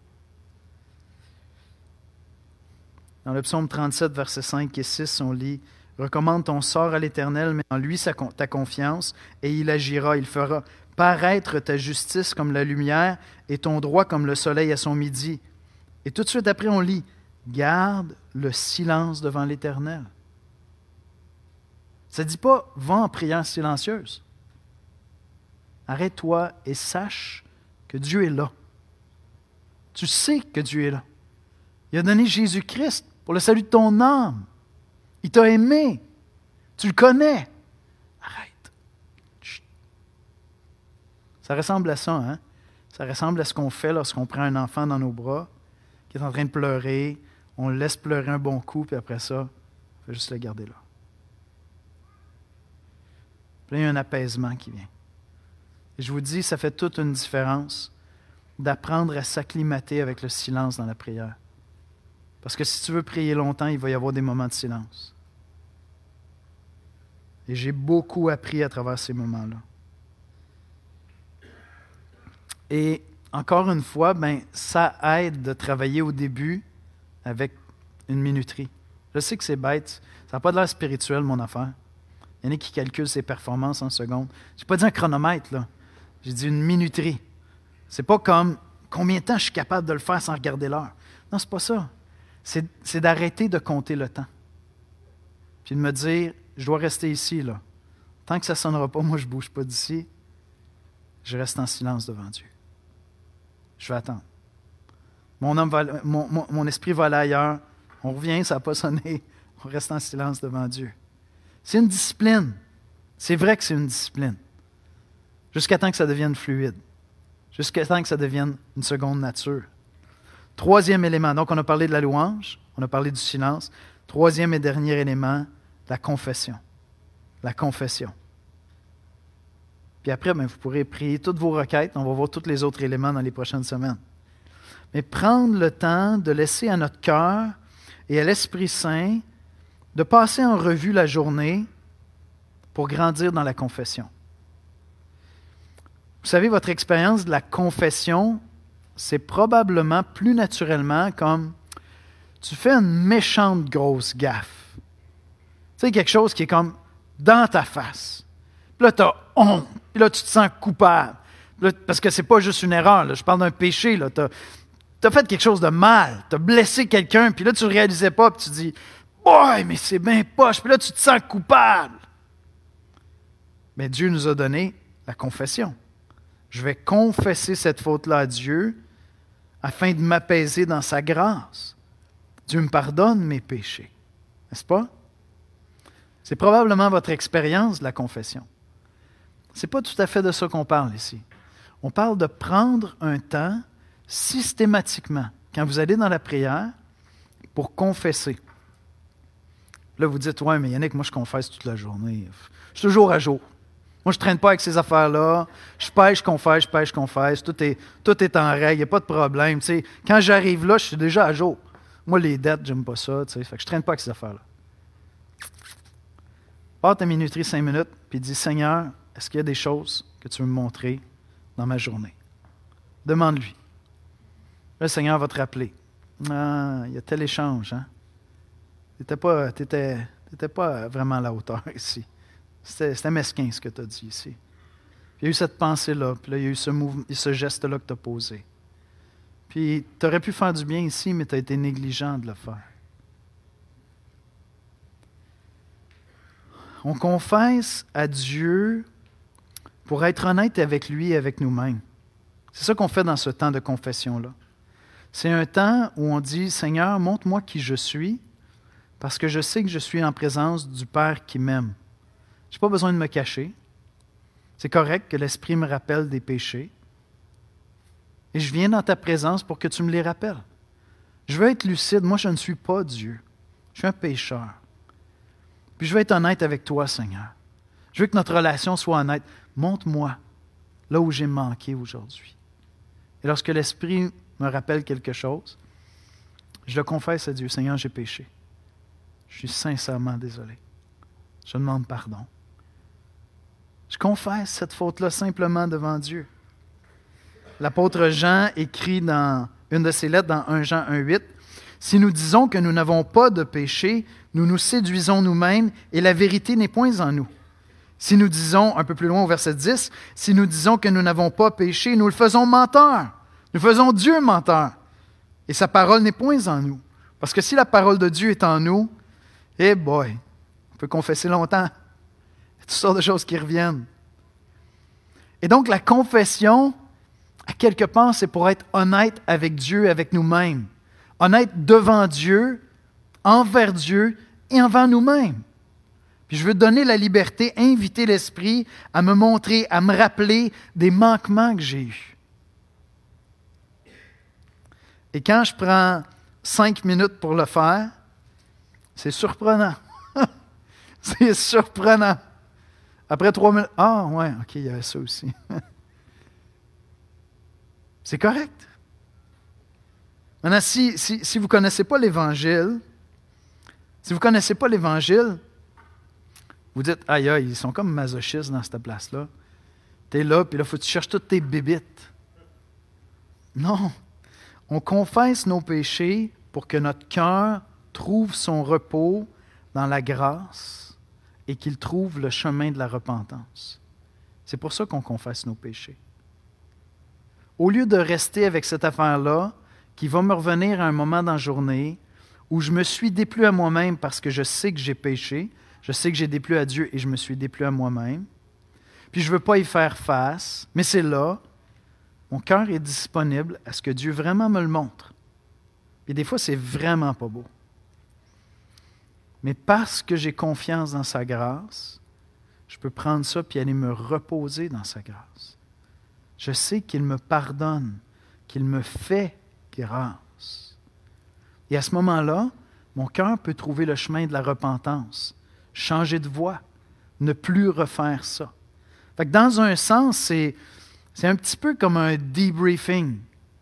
Dans le psaume 37, versets 5 et 6, on lit « Recommande ton sort à l'Éternel, mets en lui ta confiance, et il agira, il fera paraître ta justice comme la lumière et ton droit comme le soleil à son midi. » Et tout de suite après, on lit « Garde le silence devant l'Éternel. » Ça ne dit pas « Va en prière silencieuse ». Arrête-toi et sache que Dieu est là. Tu sais que Dieu est là. Il a donné Jésus-Christ pour le salut de ton âme. Il t'a aimé. Tu le connais. Arrête. Chut. Ça ressemble à ça, hein? Ça ressemble à ce qu'on fait lorsqu'on prend un enfant dans nos bras qui est en train de pleurer. On le laisse pleurer un bon coup, puis après ça, on fait juste le garder là. Puis là, il y a un apaisement qui vient. Et je vous dis, ça fait toute une différence d'apprendre à s'acclimater avec le silence dans la prière. Parce que si tu veux prier longtemps, il va y avoir des moments de silence. Et j'ai beaucoup appris à travers ces moments-là. Et encore une fois, ça aide de travailler au début avec une minuterie. Je sais que c'est bête, ça n'a pas de l'air spirituel, mon affaire. Il y en a qui calculent ses performances en secondes. Je n'ai pas dit un chronomètre, là. J'ai dit une minuterie. C'est pas comme combien de temps je suis capable de le faire sans regarder l'heure. Non, c'est pas ça. C'est d'arrêter de compter le temps. Puis de me dire, je dois rester ici, là. Tant que ça ne sonnera pas, moi, je ne bouge pas d'ici. Je reste en silence devant Dieu. Je vais attendre. Mon esprit va aller ailleurs. On revient, ça n'a pas sonné. On reste en silence devant Dieu. C'est une discipline. C'est vrai que c'est une discipline. Jusqu'à temps que ça devienne fluide. Jusqu'à temps que ça devienne une seconde nature. Troisième élément. Donc, on a parlé de la louange. On a parlé du silence. Troisième et dernier élément, la confession. La confession. Puis après, vous pourrez prier toutes vos requêtes. On va voir tous les autres éléments dans les prochaines semaines. Mais prendre le temps de laisser à notre cœur et à l'Esprit Saint de passer en revue la journée pour grandir dans la confession. Vous savez, votre expérience de la confession, c'est probablement plus naturellement comme tu fais une méchante grosse gaffe. Tu sais, quelque chose qui est comme dans ta face. Puis là, tu as honte. Puis là, tu te sens coupable. Là, parce que c'est pas juste une erreur. Là. Je parle d'un péché. Tu as fait quelque chose de mal. Tu as blessé quelqu'un. Puis là, tu ne le réalisais pas. Puis tu dis, « Ouais, mais c'est bien poche. » Puis là, tu te sens coupable. Mais Dieu nous a donné la confession. Je vais confesser cette faute-là à Dieu afin de m'apaiser dans sa grâce. Dieu me pardonne mes péchés. N'est-ce pas? C'est probablement votre expérience de la confession. Ce n'est pas tout à fait de ça qu'on parle ici. On parle de prendre un temps systématiquement, quand vous allez dans la prière, pour confesser. Là, vous dites, « Ouais, mais Yannick, moi, je confesse toute la journée. Je suis toujours à jour. Moi, je ne traîne pas avec ces affaires-là. Je pêche, confesse, je pêche, confesse. Tout est en règle, il n'y a pas de problème. Tu sais, quand j'arrive là, je suis déjà à jour. Moi, les dettes, j'aime pas ça. Tu sais, fait que je ne traîne pas avec ces affaires-là. » Pars ta minuterie 5 minutes, puis dis, « Seigneur, est-ce qu'il y a des choses que tu veux me montrer dans ma journée? » Demande-lui. Là, le Seigneur va te rappeler. « Ah, il y a tel échange, hein? Tu n'étais pas vraiment à la hauteur ici. C'était mesquin ce que tu as dit ici. Puis il y a eu cette pensée-là, puis là, il y a eu ce geste-là que tu as posé. Puis tu aurais pu faire du bien ici, mais tu as été négligent de le faire. On confesse à Dieu pour être honnête avec lui et avec nous-mêmes. C'est ça qu'on fait dans ce temps de confession-là. C'est un temps où on dit, « Seigneur, montre-moi qui je suis, parce que je sais que je suis en présence du Père qui m'aime. Je n'ai pas besoin de me cacher. C'est correct que l'Esprit me rappelle des péchés. Et je viens dans ta présence pour que tu me les rappelles. Je veux être lucide. Moi, je ne suis pas Dieu. Je suis un pécheur. Puis je veux être honnête avec toi, Seigneur. Je veux que notre relation soit honnête. Montre-moi là où j'ai manqué aujourd'hui. » Et lorsque l'Esprit me rappelle quelque chose, je le confesse à Dieu. « Seigneur, j'ai péché. Je suis sincèrement désolé. Je demande pardon. » Je confesse cette faute-là simplement devant Dieu. L'apôtre Jean écrit dans une de ses lettres, dans 1 Jean 1,8, « Si nous disons que nous n'avons pas de péché, nous nous séduisons nous-mêmes et la vérité n'est point en nous. Si nous disons, un peu plus loin au verset 10, « Si nous disons que nous n'avons pas péché, nous le faisons menteur. Nous faisons Dieu menteur. Et sa parole n'est point en nous. » Parce que si la parole de Dieu est en nous, eh boy, on peut confesser longtemps. Il y a toutes sortes de choses qui reviennent. Et donc la confession, à quelque part, c'est pour être honnête avec Dieu, avec nous-mêmes. Honnête devant Dieu, envers Dieu et envers nous-mêmes. Puis je veux donner la liberté, inviter l'Esprit à me montrer, à me rappeler des manquements que j'ai eus. Et quand je prends 5 minutes pour le faire, c'est surprenant. C'est surprenant. Après 3 minutes, ah ouais, ok, il y avait ça aussi. C'est correct. Maintenant, si vous ne connaissez pas l'Évangile, vous dites, aïe, aïe, ils sont comme masochistes dans cette place-là. Tu es là, puis là, il faut que tu cherches toutes tes bébites. Non. On confesse nos péchés pour que notre cœur trouve son repos dans la grâce et qu'il trouve le chemin de la repentance. C'est pour ça qu'on confesse nos péchés. Au lieu de rester avec cette affaire-là, qui va me revenir à un moment dans la journée où je me suis déplu à moi-même parce que je sais que j'ai péché, je sais que j'ai déplu à Dieu et je me suis déplu à moi-même, puis je ne veux pas y faire face, mais c'est là, mon cœur est disponible à ce que Dieu vraiment me le montre. Et des fois, c'est vraiment pas beau. Mais parce que j'ai confiance dans sa grâce, je peux prendre ça puis aller me reposer dans sa grâce. Je sais qu'il me pardonne, qu'il me fait grâce. Et à ce moment-là, mon cœur peut trouver le chemin de la repentance, changer de voie, ne plus refaire ça. Fait que dans un sens, c'est un petit peu comme un debriefing.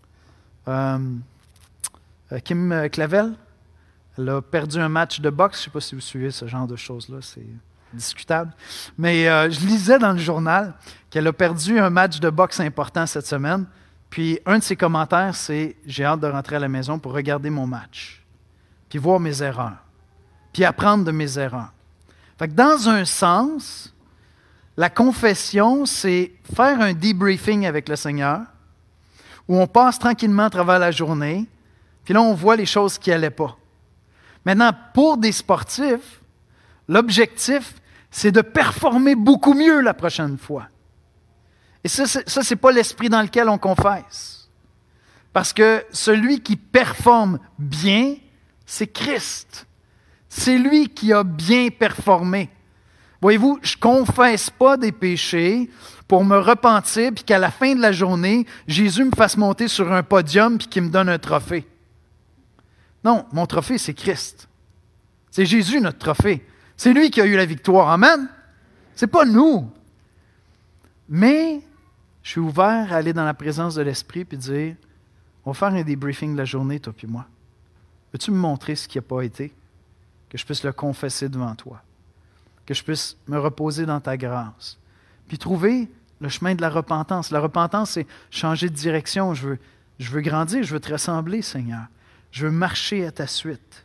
Kim Clavel, elle a perdu un match de boxe. Je ne sais pas si vous suivez ce genre de choses-là, c'est discutable. Mais je lisais dans le journal qu'elle a perdu un match de boxe important cette semaine. Puis un de ses commentaires, c'est « J'ai hâte de rentrer à la maison pour regarder mon match, puis voir mes erreurs, puis apprendre de mes erreurs. » Fait que dans un sens, la confession, c'est faire un debriefing avec le Seigneur, où on passe tranquillement à travers la journée, puis là, on voit les choses qui n'allaient pas. Maintenant, pour des sportifs, l'objectif, c'est de performer beaucoup mieux la prochaine fois. Et ça, ce n'est pas l'esprit dans lequel on confesse. Parce que celui qui performe bien, c'est Christ. C'est lui qui a bien performé. Voyez-vous, je ne confesse pas des péchés pour me repentir puis qu'à la fin de la journée, Jésus me fasse monter sur un podium puis qu'il me donne un trophée. Non, mon trophée, c'est Christ. C'est Jésus, notre trophée. C'est lui qui a eu la victoire. Amen? Ce n'est pas nous. Mais je suis ouvert à aller dans la présence de l'Esprit et dire, on va faire un débriefing de la journée, toi puis moi. Veux-tu me montrer ce qui n'a pas été? Que je puisse le confesser devant toi. Que je puisse me reposer dans ta grâce. Puis trouver le chemin de la repentance. La repentance, c'est changer de direction. Je veux grandir, je veux te ressembler, Seigneur. Je veux marcher à ta suite.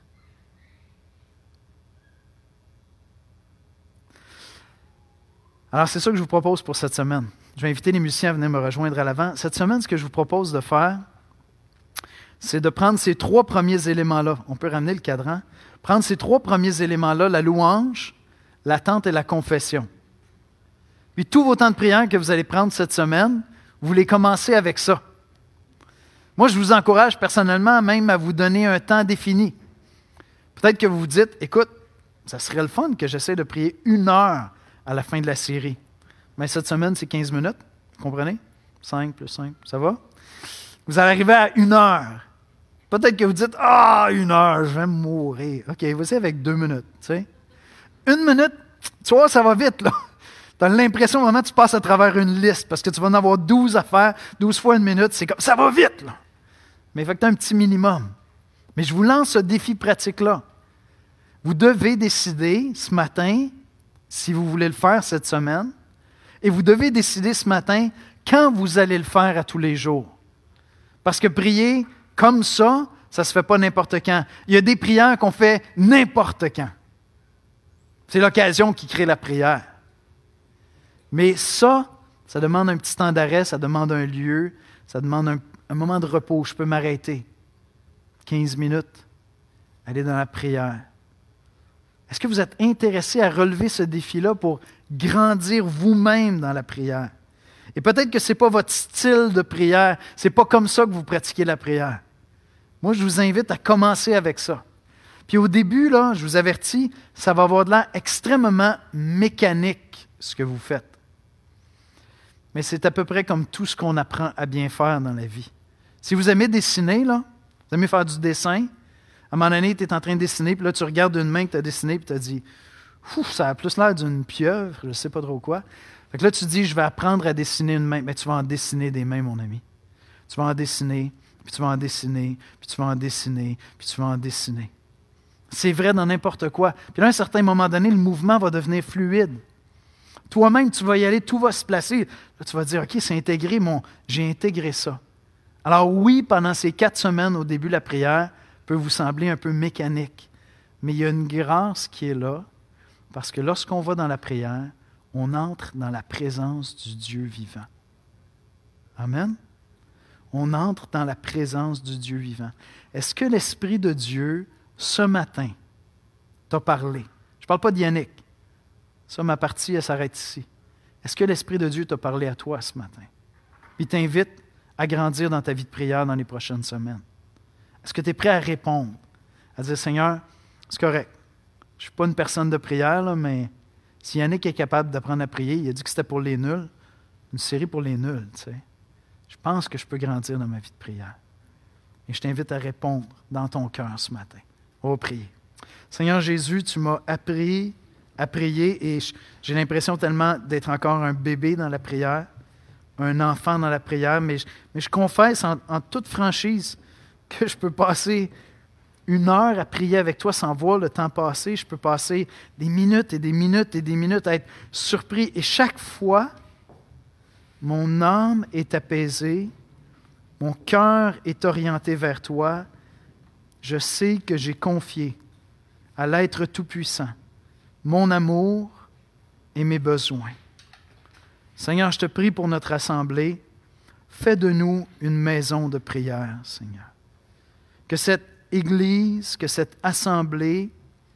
Alors, c'est ça que je vous propose pour cette semaine. Je vais inviter les musiciens à venir me rejoindre à l'avant. Cette semaine, ce que je vous propose de faire, c'est de prendre ces 3 premiers éléments-là. On peut ramener le cadran. Prendre ces 3 premiers éléments-là, la louange, l'attente et la confession. Puis tous vos temps de prière que vous allez prendre cette semaine, vous les commencez avec ça. Moi, je vous encourage personnellement même à vous donner un temps défini. Peut-être que vous vous dites, écoute, ça serait le fun que j'essaie de prier 1 heure à la fin de la série. Mais cette semaine, c'est 15 minutes. Vous comprenez? 5 plus 5, ça va? Vous allez arriver à 1 heure. Peut-être que vous dites, 1 heure, je vais mourir. OK, voici avec 2 minutes. Tu sais. 1 minute, tu vois, ça va vite, là. Tu as l'impression, au moment où tu passes à travers une liste, parce que tu vas en avoir 12 à faire, 12 fois 1 minute, c'est comme, ça va vite, là. Mais il faut que tu aies un petit minimum. Mais je vous lance ce défi pratique-là. Vous devez décider ce matin, si vous voulez le faire cette semaine, et vous devez décider ce matin quand vous allez le faire à tous les jours. Parce que prier comme ça ne se fait pas n'importe quand. Il y a des prières qu'on fait n'importe quand. C'est l'occasion qui crée la prière. Mais ça demande un petit temps d'arrêt, ça demande un lieu, ça demande un moment de repos. Je peux m'arrêter 15 minutes, aller dans la prière. Est-ce que vous êtes intéressé à relever ce défi-là pour grandir vous-même dans la prière? Et peut-être que ce n'est pas votre style de prière, ce n'est pas comme ça que vous pratiquez la prière. Moi, je vous invite à commencer avec ça. Puis au début, là, je vous avertis, ça va avoir de l'air extrêmement mécanique, ce que vous faites. Mais c'est à peu près comme tout ce qu'on apprend à bien faire dans la vie. Si vous aimez dessiner, là, vous aimez faire du dessin, à un moment donné, tu es en train de dessiner, puis là, tu regardes une main que tu as dessinée, puis tu as dit « ça a plus l'air d'une pieuvre, je ne sais pas trop quoi. » Fait que là, tu dis « je vais apprendre à dessiner une main. » Mais tu vas en dessiner des mains, mon ami. Tu vas en dessiner, puis tu vas en dessiner, puis tu vas en dessiner, puis tu vas en dessiner. C'est vrai dans n'importe quoi. Puis là, à un certain moment donné, le mouvement va devenir fluide. Toi-même, tu vas y aller, tout va se placer. Là, tu vas dire, OK, c'est intégré, j'ai intégré ça. Alors oui, pendant ces 4 semaines au début de la prière, peut vous sembler un peu mécanique. Mais il y a une grâce qui est là, parce que lorsqu'on va dans la prière, on entre dans la présence du Dieu vivant. Amen? On entre dans la présence du Dieu vivant. Est-ce que l'Esprit de Dieu, ce matin, t'a parlé? Je ne parle pas d'Yannick. Ça, ma partie, elle s'arrête ici. Est-ce que l'Esprit de Dieu t'a parlé à toi ce matin? Il t'invite à grandir dans ta vie de prière dans les prochaines semaines. Est-ce que tu es prêt à répondre? À dire, Seigneur, c'est correct. Je ne suis pas une personne de prière, là, mais si Yannick est capable d'apprendre à prier, il a dit que c'était pour les nuls, une série pour les nuls, tu sais. Je pense que je peux grandir dans ma vie de prière. Et je t'invite à répondre dans ton cœur ce matin. On va prier. Seigneur Jésus, tu m'as appris à prier et j'ai l'impression tellement d'être encore un bébé dans la prière, un enfant dans la prière, mais je confesse en toute franchise que je peux passer 1 heure à prier avec toi sans voir le temps passer. Je peux passer des minutes et des minutes et des minutes à être surpris. Et chaque fois, mon âme est apaisée, mon cœur est orienté vers toi. Je sais que j'ai confié à l'être tout-puissant mon amour et mes besoins. Seigneur, je te prie pour notre assemblée. Fais de nous une maison de prière, Seigneur. Que cette Église, que cette assemblée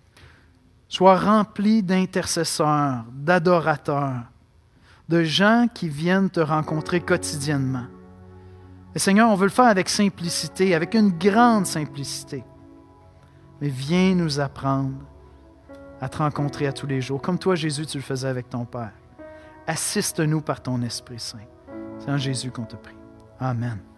soit remplie d'intercesseurs, d'adorateurs, de gens qui viennent te rencontrer quotidiennement. Et Seigneur, on veut le faire avec simplicité, avec une grande simplicité. Mais viens nous apprendre à te rencontrer à tous les jours, comme toi, Jésus, tu le faisais avec ton Père. Assiste-nous par ton Esprit Saint. C'est en Jésus qu'on te prie. Amen.